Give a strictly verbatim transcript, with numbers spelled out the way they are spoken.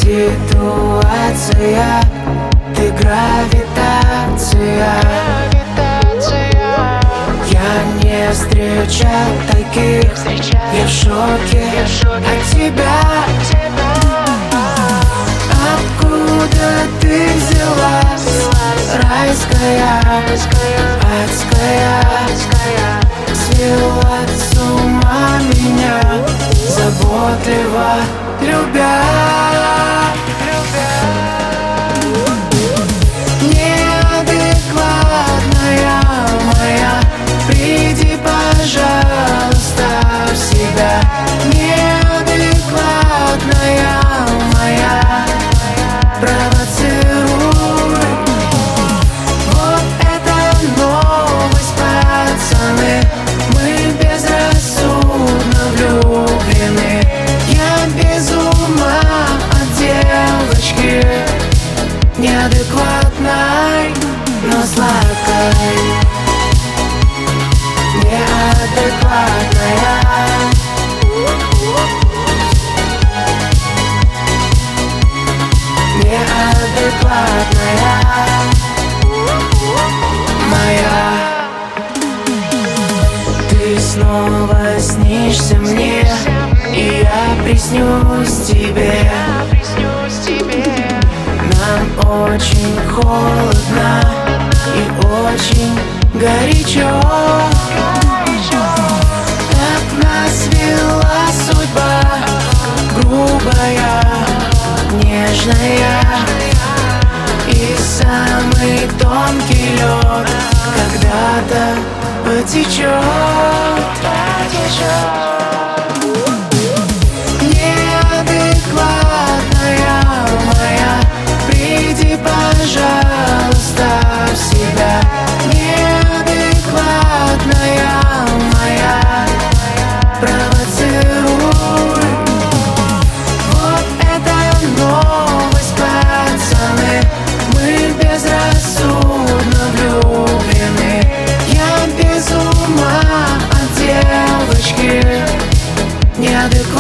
ситуация, ты гравитация. Я не встречал таких, я в шоке от тебя. Откуда ты взялась, райская, адская, свела с ума меня, заботливо любя. Неадекватная моя, приди, пожалуйста, в себя. Неадекватная моя, провоцируй. Вот это новость, пацаны, мы безрассудно влюблены. Я без ума от девочки, неадекватной, но сладкой. Неадекватная, неадекватная моя. Ты снова снишься мне, и я приснюсь тебе. Нам очень холодно и очень горячо. Так нас вела судьба, грубая, нежная. И самый тонкий лед когда-то потечет. Неадекватная моя, приди, пожалуйста, в себя. Неадекватная моя, провоцируй. Вот это новость, пацаны, мы безрассудно влюблены. Я без ума от девочки, неадекватной.